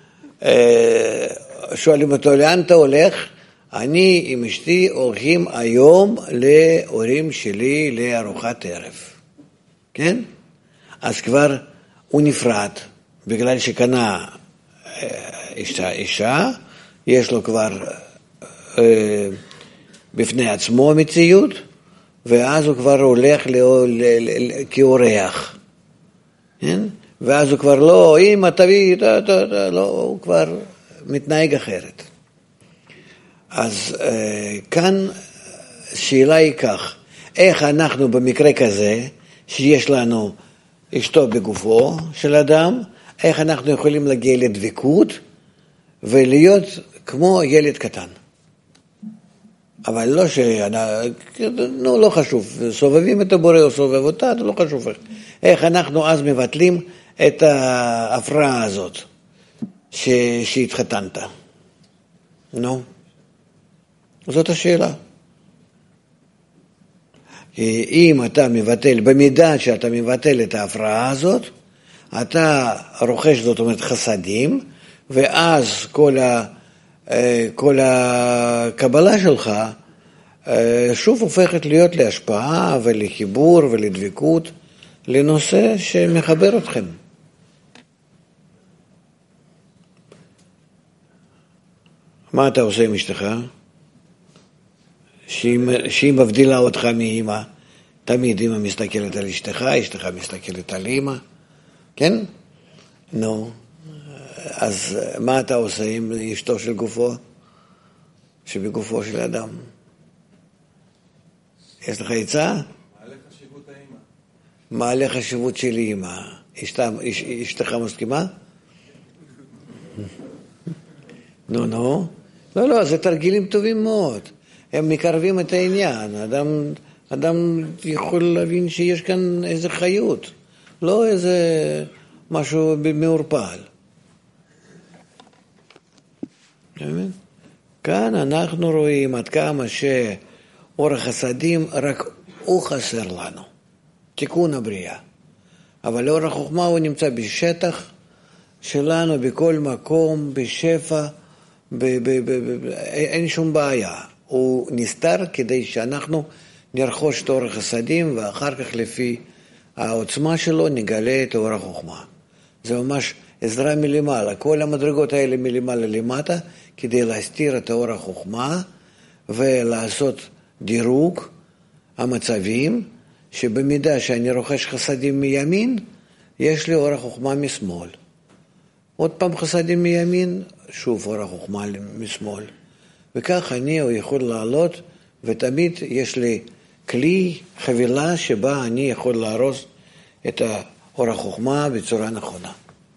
שואלים אותו, לאן אתה הולך? אני עם אשתי הולכים היום להורים שלי לארוחת ערב. כן? אז כבר הוא נפרד, בגלל שקנה אישה, אישה, יש לו כבר אה, בפני עצמו מציאות, ואז הוא כבר הולך לא, ל, ל, ל, כאורח. כן? ואז הוא כבר לא, אמא תביא, דה, דה, דה, לא, הוא כבר מתנהג אחרת. אז אה, כאן שאלה היא כך, איך אנחנו במקרה כזה, שיש לנו אשתו בגופו של אדם, איך אנחנו יכולים להגיע לדבקות ולהיות כמו ילד קטן. אבל לא ש... נו, לא חשוב, סובבים את הבורא או סובב אותה, זה לא חשוב. איך אנחנו אז מבטלים את ההפרעה הזאת ש... שהתחתנת. נו, זאת השאלה. אם אתה מבטל, במידה שאתה מבטל את ההפרעה הזאת, אתה רוכש, זאת אומרת, חסדים, ואז כל, ה, כל הקבלה שלך שוב הופכת להיות להשפעה ולחיבור ולדבקות לנושא שמחבר אתכם. מה אתה עושה עם אשתך? שהיא, שהיא מבדילה אותך מאמא, תמיד אמא מסתכלת על אשתך, אשתך מסתכלת על אמא, כן? נו, אז מה אתה עושה עם אשתו של גופו? שבגופו של אדם. יש לך עצה? מעלה חשיבות האמא. מעלה חשיבות של אמא. אשתך מסכימה? נו, נו. לא, לא, זה תרגילים טובים מאוד. הם מקרבים את העניין. אדם, אדם יכול להבין שיש כאן איזה חיות. לא איזה משהו מעורפל. כאן אנחנו רואים עד כמה שאורח חסדים רק הוא חסר לנו. תיקון הבריאה. אבל אורח חוכמה הוא נמצא בשטח שלנו, בכל מקום, בשפע, ב- ב- ב- ב- אין שום בעיה. הוא נסתר כדי שאנחנו נרכוש את אורח חסדים, ואחר כך לפי העוצמה שלו נגלה את אורח חוכמה. זה ממש עזרה מלמעלה. כל המדרגות האלה מלמעלה למטה, כדי להסתיר את אורח חוכמה ולעשות דירוג המצבים, שבמידה שאני רוכש חסדים מימין, יש לי אורח חוכמה משמאל. עוד פעם חסדים מימין, שוב אורח חוכמה משמאל. וכך אני יכול לעלות, ותמיד יש לי כלי, חבילה, שבה אני יכול להרוס את האורח חוכמה בצורה נכונה.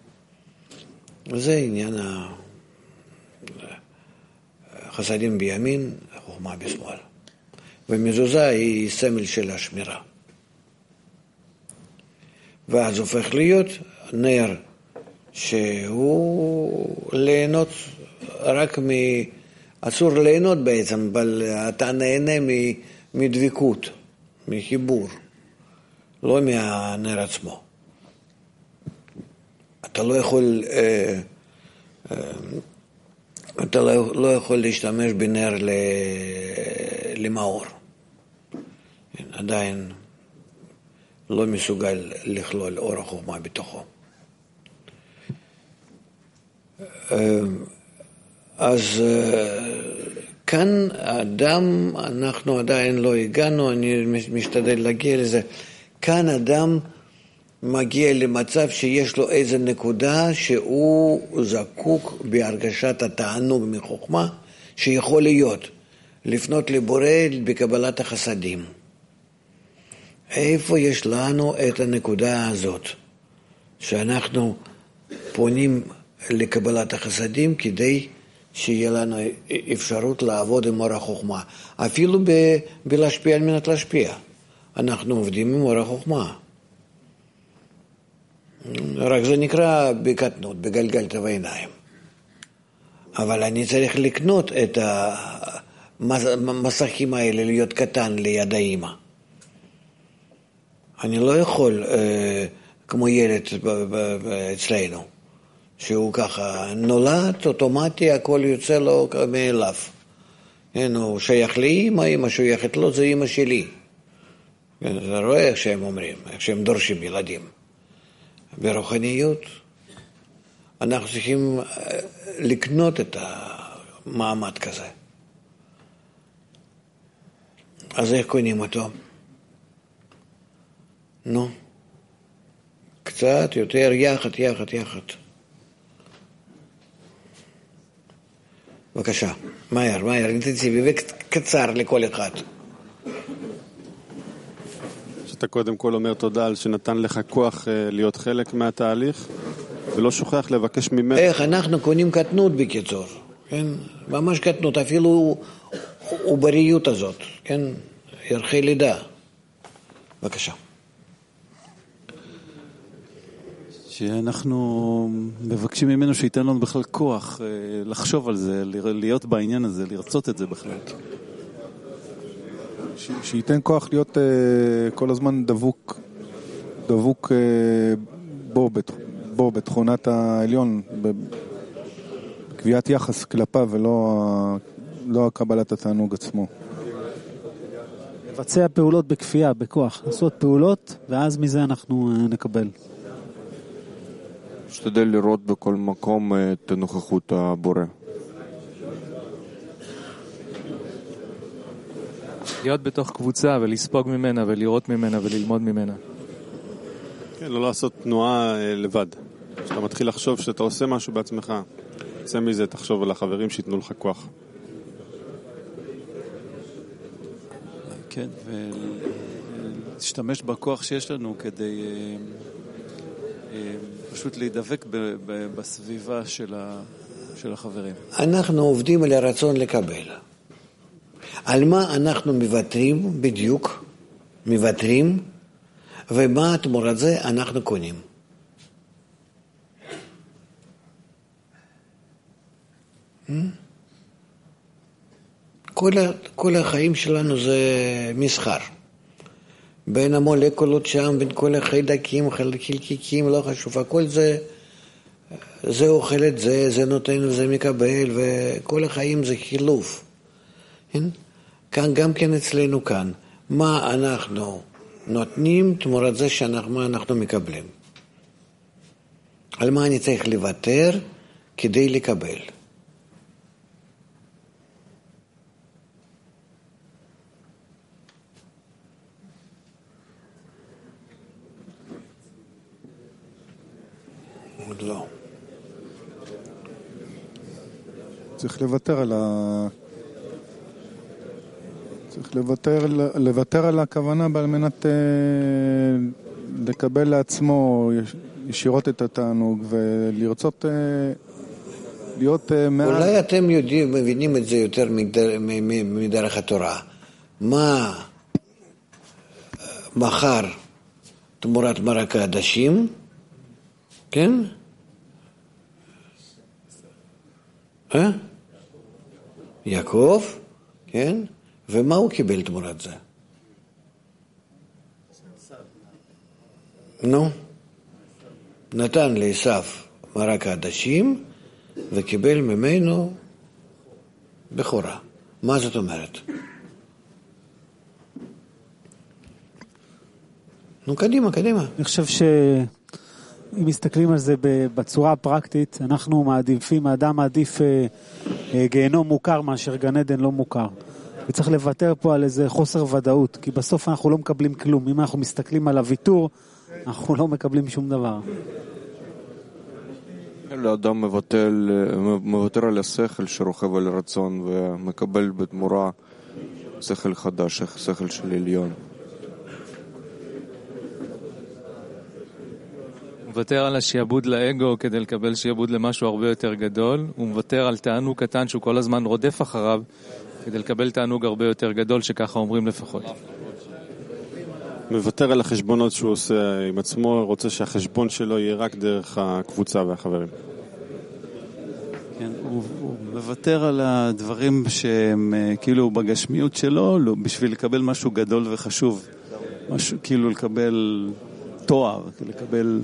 זה עניין החסדים בימין, החוכמה בשמאל. ומזוזה היא סמל של השמירה. ואז הופך להיות נר שהוא ליהנות רק מ... אסור ליהנות בעצם, אבל אתה נהנה מדביקות, מחיבור, לא מהנר עצמו. אתה לא יכול, אה, אה, אתה לא, לא יכול להשתמש בנר למאור. עדיין לא מסוגל לכלול אור החוכמה בתוכו. אז כאן האדם, אנחנו עדיין לא הגענו, אני משתדל להגיע לזה. כאן אדם מגיע למצב שיש לו איזו נקודה שהוא זקוק בהרגשת התענוג מחוכמה, שיכול להיות לפנות לבורא בקבלת החסדים. איפה יש לנו את הנקודה הזאת, שאנחנו פונים לקבלת החסדים כדי שיהיה לנו אפשרות לעבוד עם אור החוכמה. אפילו ב- בלהשפיע על מנת להשפיע. אנחנו עובדים עם אור החוכמה. רק זה נקרא בקטנות, בגלגלת בעיניים. אבל אני צריך לקנות את המסכים האלה, להיות קטן ליד האמא. אני לא יכול, כמו ילד אצלנו, שהוא ככה נולד, אוטומטי, הכל יוצא לו מאליו. הוא שייך לאמא, אמא שייכת לו, זה אמא שלי. אתה רואה איך שהם אומרים, איך שהם דורשים ילדים. ברוחניות, אנחנו צריכים לקנות את המעמד כזה. אז איך קונים אותו? נו, קצת יותר יחד, יחד, יחד. בבקשה, מהר, מהר, אינטנסיבי וקצר לכל אחד. שאתה קודם כל אומר תודה על שנתן לך כוח להיות חלק מהתהליך, ולא שוכח לבקש ממנו. איך אנחנו קונים קטנות בקיצור, כן? ממש קטנות, אפילו עובריות הזאת, כן? ירחי לידה. בבקשה. שאנחנו מבקשים ממנו שייתן לנו בכלל כוח לחשוב על זה, להיות בעניין הזה, לרצות את זה בכלל. ש- שייתן כוח להיות uh, כל הזמן דבוק, דבוק uh, בו, בת, בו, בתכונת העליון, בקביעת יחס כלפיו ולא לא קבלת התענוג עצמו. לבצע פעולות בכפייה, בכוח. לעשות פעולות, ואז מזה אנחנו נקבל. משתדל לראות בכל מקום את נוכחות הבורא. להיות בתוך קבוצה ולספוג ממנה ולראות ממנה וללמוד ממנה. כן, לא לעשות תנועה לבד. כשאתה מתחיל לחשוב שאתה עושה משהו בעצמך, יוצא מזה, תחשוב על החברים שיתנו לך כוח. כן, ולהשתמש בכוח שיש לנו כדי פשוט להידבק בסביבה של החברים. אנחנו עובדים על הרצון לקבל. על מה אנחנו מוותרים בדיוק, מוותרים, ומה תמורת זה אנחנו קונים. כל, כל החיים שלנו זה מסחר. בין המולקולות שם, בין כל החיידקים, חלקיקים, לא חשוב, הכל זה, זה אוכל את זה, זה נותן וזה מקבל, וכל החיים זה חילוף. כאן, גם כן אצלנו כאן, מה אנחנו נותנים תמורת זה שאנחנו, מה אנחנו מקבלים. על מה אני צריך לוותר כדי לקבל. עוד לא. צריך לוותר על ה... צריך לוותר, לוותר על הכוונה על מנת אה, לקבל לעצמו ישירות את התענוג ולרצות אה, להיות אה, מעל... אולי אתם יודעים, מבינים את זה יותר מדר, מדרך התורה. מה מחר תמורת מרק העדשים? כן? אה? יעקב? כן? ומה הוא קיבל תמורת זה? נו? נתן לעשו מרק העדשים וקיבל ממנו בכורה. מה זאת אומרת? נו, קדימה, קדימה. אני חושב ש... אם מסתכלים על זה בצורה הפרקטית, אנחנו מעדיפים, האדם מעדיף אה, אה, גיהנום מוכר מאשר גן עדן לא מוכר. וצריך לוותר פה על איזה חוסר ודאות, כי בסוף אנחנו לא מקבלים כלום. אם אנחנו מסתכלים על הוויתור, אנחנו לא מקבלים שום דבר. לאדם מבטל, מבטר על השכל שרוכב על רצון ומקבל בתמורה שכל חדש, שכל של עליון. הוא מוותר על השיעבוד לאגו כדי לקבל שיעבוד למשהו הרבה יותר גדול. הוא מוותר על תענוג קטן שהוא כל הזמן רודף אחריו כדי לקבל תענוג הרבה יותר גדול, שככה אומרים לפחות. מוותר על החשבונות שהוא עושה עם עצמו, רוצה שהחשבון שלו יהיה רק דרך הקבוצה והחברים. כן, הוא, הוא מוותר על הדברים שהם כאילו בגשמיות שלו, לא, בשביל לקבל משהו גדול וחשוב. משהו, כאילו לקבל תואר, לקבל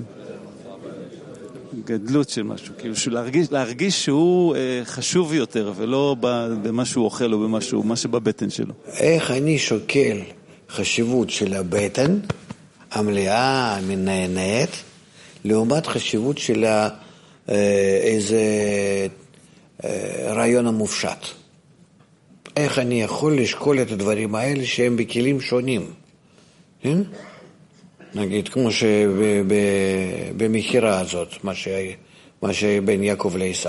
גדלות של משהו, כאילו להרגיש, להרגיש שהוא אה, חשוב יותר, ולא במה שהוא אוכל או במשהו, מה שבבטן שלו. איך אני שוקל חשיבות של הבטן, המלאה, המנענעת, לעומת חשיבות של אה, איזה אה, רעיון המופשט. איך אני יכול לשקול את הדברים האלה שהם בכלים שונים, כן? נגיד, כמו שבמחירה הזאת, מה שבין יעקב לעשו.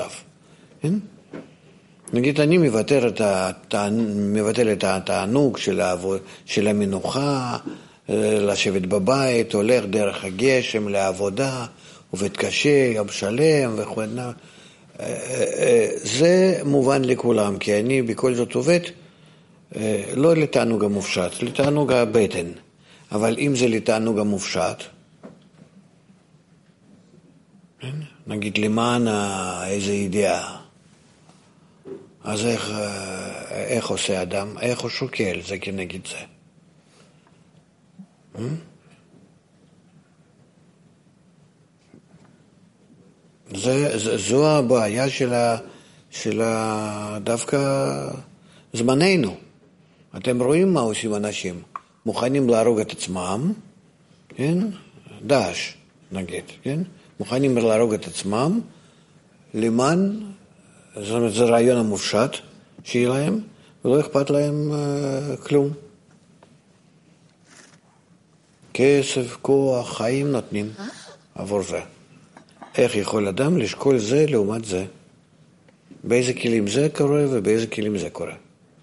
נגיד, אני מבטל את, מבטל את התענוג של, העבוד, של המנוחה, לשבת בבית, הולך דרך הגשם לעבודה, עובד קשה, יום שלם וכו'. זה מובן לכולם, כי אני בכל זאת עובד לא לתענוג המופשט, לתענוג הבטן. אבל אם זה לתענוג המופשט, נגיד למען איזו ידיעה, אז איך, איך עושה אדם? איך הוא שוקל? זה כנגד זה. זה, זה, זו הבעיה של, ה, של ה, דווקא זמננו. אתם רואים מה עושים אנשים. מוכנים להרוג את עצמם, כן? דאעש, נגיד, כן? מוכנים להרוג את עצמם למען, זאת אומרת, זה רעיון המופשט שיהיה להם, ולא אכפת להם uh, כלום. כסף, כוח, חיים נותנים עבור זה. איך יכול אדם לשקול זה לעומת זה? באיזה כלים זה קורה ובאיזה כלים זה קורה?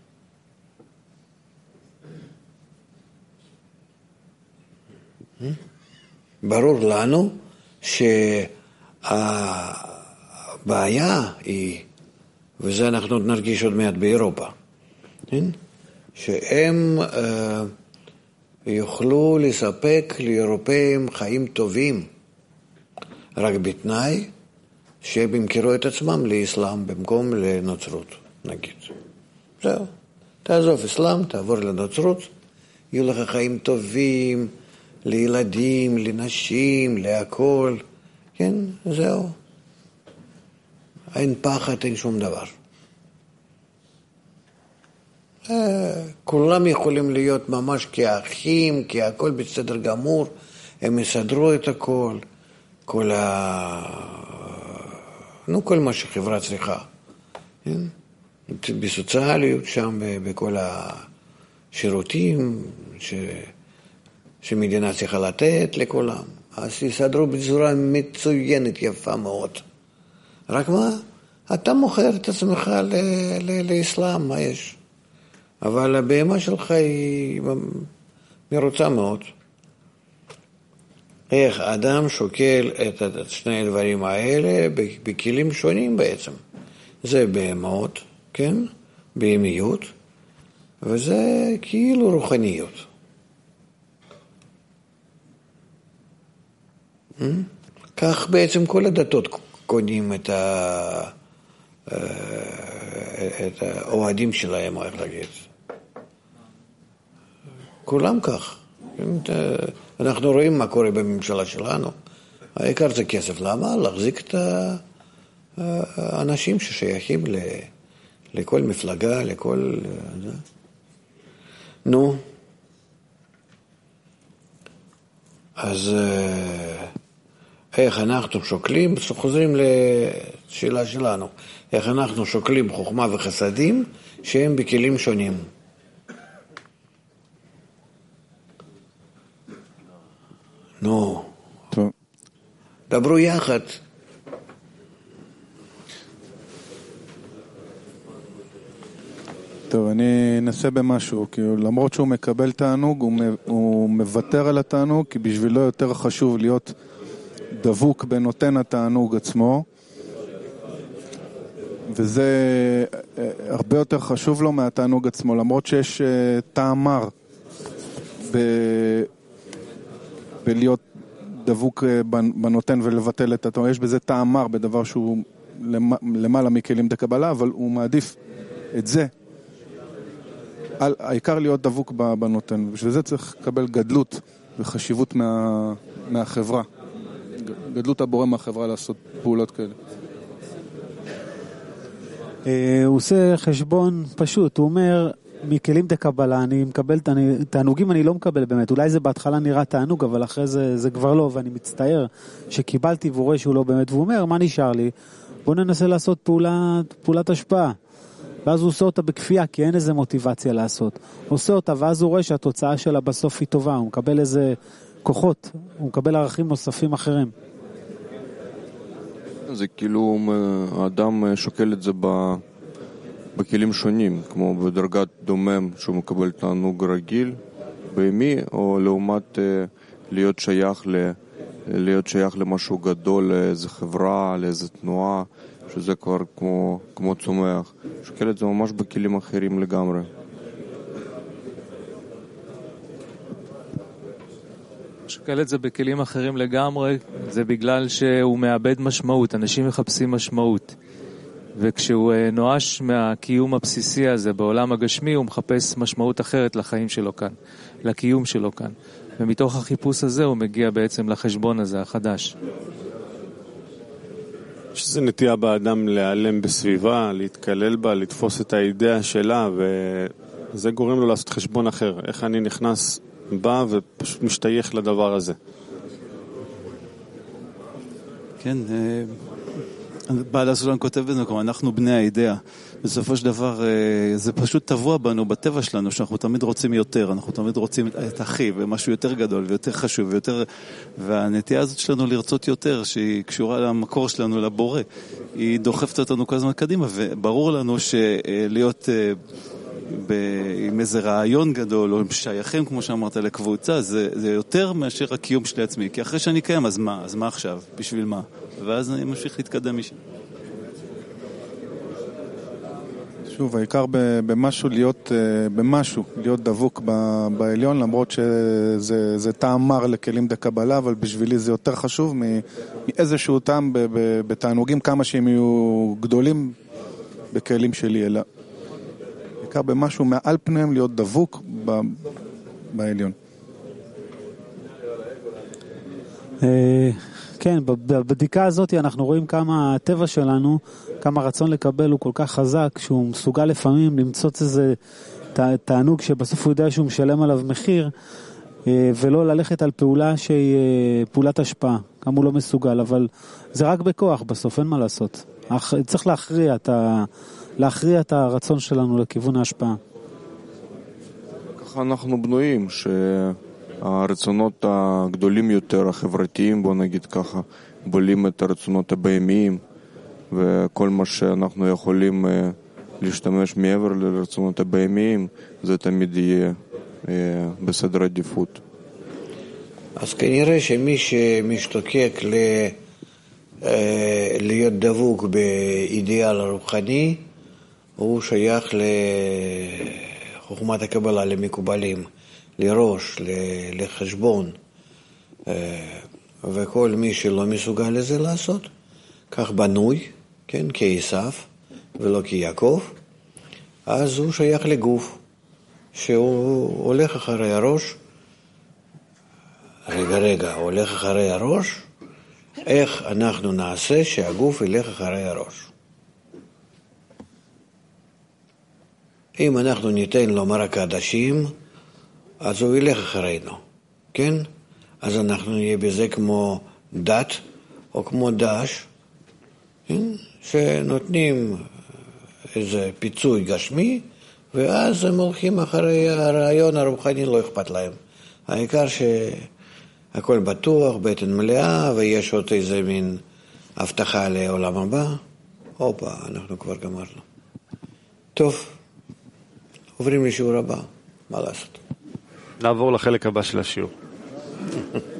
ברור לנו שהבעיה היא, וזה אנחנו נרגיש עוד מעט באירופה, שהם יוכלו לספק לאירופאים חיים טובים, רק בתנאי שהם ימכרו את עצמם לאסלאם במקום לנוצרות, נגיד. זהו. תעזוב אסלאם, תעבור לנוצרות, יהיו לך חיים טובים, לילדים, לנשים, להכל. כן, זהו. אין פחד, אין שום דבר. כולם יכולים להיות ממש כאחים, כי הכל בסדר גמור, הם יסדרו את הכל, כל ה... נו, כל מה שחברה צריכה. כן? בסוציאליות שם, בכל השירותים ש... שמדינה צריכה לתת לכולם. אז יסדרו בצורה מצוינת, יפה מאוד. רק מה? אתה מוכר את עצמך ל... ל... לאסלאם, מה יש? אבל הבהמה שלך היא מרוצה מאוד. איך אדם שוקל את שני הדברים האלה בכלים שונים בעצם. זה בהמות, כן? בהמיות, וזה כאילו רוחניות. כך בעצם כל הדתות קונים את, ה... את האוהדים שלהם, איך להגיד. כולם כך. אנחנו רואים מה קורה בממשלה שלנו. העיקר זה כסף. למה? להחזיק את האנשים ששייכים לכל מפלגה, לכל... נו. אז איך אנחנו שוקלים, חוזרים לשאלה שלנו, איך אנחנו שוקלים חוכמה וחסדים שהם בכלים שונים. נו, טוב. דברו יחד. טוב, אני אנסה במשהו, כי למרות שהוא מקבל תענוג, הוא, הוא מוותר על התענוג, כי בשבילו יותר חשוב להיות דבוק בנותן התענוג עצמו, וזה הרבה יותר חשוב לו מהתענוג עצמו, למרות שיש טעם מר ב... בלהיות דבוק בנותן ולבטל את התענוג. יש בזה טעם מר בדבר שהוא למעלה מכלים דקבלה, אבל הוא מעדיף את זה. העיקר להיות דבוק בנותן, ובשביל זה צריך לקבל גדלות וחשיבות מה, מהחברה. גדלות הבורא מהחברה לעשות פעולות כאלה. הוא עושה חשבון פשוט, הוא אומר, מכלים דקבלה, אני מקבל, תענוגים אני לא מקבל באמת, אולי זה בהתחלה נראה תענוג, אבל אחרי זה, זה כבר לא, ואני מצטער שקיבלתי והוא רואה שהוא לא באמת, והוא אומר, מה נשאר לי? בוא ננסה לעשות פעולה, פעולת השפעה. ואז הוא עושה אותה בכפייה, כי אין איזה מוטיבציה לעשות. הוא עושה אותה, ואז הוא רואה שהתוצאה שלה בסוף היא טובה, הוא מקבל איזה כוחות, הוא מקבל ערכים נוספים אחרים. זה כאילו, האדם שוקל את זה בכלים שונים, כמו בדרגת דומם שהוא מקבל תענוג רגיל, בימי, או לעומת להיות שייך, להיות שייך למשהו גדול, לאיזו חברה, לאיזו תנועה, שזה כבר כמו, כמו צומח. שוקל את זה ממש בכלים אחרים לגמרי. שוקל את זה בכלים אחרים לגמרי, זה בגלל שהוא מאבד משמעות, אנשים מחפשים משמעות. וכשהוא נואש מהקיום הבסיסי הזה בעולם הגשמי, הוא מחפש משמעות אחרת לחיים שלו כאן, לקיום שלו כאן. ומתוך החיפוש הזה הוא מגיע בעצם לחשבון הזה החדש. שזה נטייה באדם להיעלם בסביבה, להתקלל בה, לתפוס את האידאה שלה, וזה גורם לו לעשות חשבון אחר. איך אני נכנס בא ופשוט משתייך לדבר הזה. כן, בעל הסולם כותב בזה, כלומר, אנחנו בני האידאה. בסופו של דבר, זה פשוט טבוע בנו, בטבע שלנו, שאנחנו תמיד רוצים יותר, אנחנו תמיד רוצים את אחי, ומשהו יותר גדול, ויותר חשוב, ויותר... והנטייה הזאת שלנו לרצות יותר, שהיא קשורה למקור שלנו, לבורא, היא דוחפת אותנו כל הזמן קדימה, וברור לנו שלהיות עם איזה רעיון גדול, או שייכים, כמו שאמרת, לקבוצה, זה, זה יותר מאשר הקיום שלי עצמי, כי אחרי שאני קיים, אז מה? אז מה עכשיו? בשביל מה? ואז אני ממשיך להתקדם משם. שוב, העיקר במשהו להיות, במשהו להיות דבוק בעליון, למרות שזה טעם מר לכלים דקבלה, אבל בשבילי זה יותר חשוב מאיזשהו טעם בתענוגים, כמה שהם יהיו גדולים בכלים שלי, אלא העיקר במשהו מעל פניהם להיות דבוק בעליון. כן, בבדיקה הזאת אנחנו רואים כמה הטבע שלנו, כמה רצון לקבל הוא כל כך חזק, שהוא מסוגל לפעמים למצוא איזה תענוג שבסוף הוא יודע שהוא משלם עליו מחיר, ולא ללכת על פעולה שהיא פעולת השפעה, כמה הוא לא מסוגל, אבל זה רק בכוח בסוף, אין מה לעשות. צריך להכריע את, ה... להכריע את הרצון שלנו לכיוון ההשפעה. ככה אנחנו בנויים, שהרצונות הגדולים יותר, החברתיים, בוא נגיד ככה, בולים את הרצונות הבהמיים, וכל מה שאנחנו יכולים להשתמש מעבר לרצונות הבהמיים, זה תמיד יהיה בסדר עדיפות. אז כנראה שמי שמשתוקק ל... להיות דבוק באידיאל הרוחני, הוא שייך לחוכמת הקבלה, למקובלים, לראש, לחשבון, וכל מי שלא מסוגל לזה לעשות, כך בנוי, כן, כעשיו ולא כיעקב, אז הוא שייך לגוף שהוא הולך אחרי הראש. רגע רגע, הולך אחרי הראש, איך אנחנו נעשה שהגוף ילך אחרי הראש? אם אנחנו ניתן לו מרק עדשים, אז הוא ילך אחרינו, כן? אז אנחנו נהיה בזה כמו דת או כמו דש, כן? שנותנים איזה פיצוי גשמי, ואז הם הולכים אחרי הרעיון הרוחני, לא אכפת להם. העיקר שהכל בטוח, בטן מלאה, ויש עוד איזה מין הבטחה לעולם הבא. הופה, אנחנו כבר גמרנו. טוב, עוברים לשיעור הבא, מה לעשות? נעבור לחלק הבא של השיעור.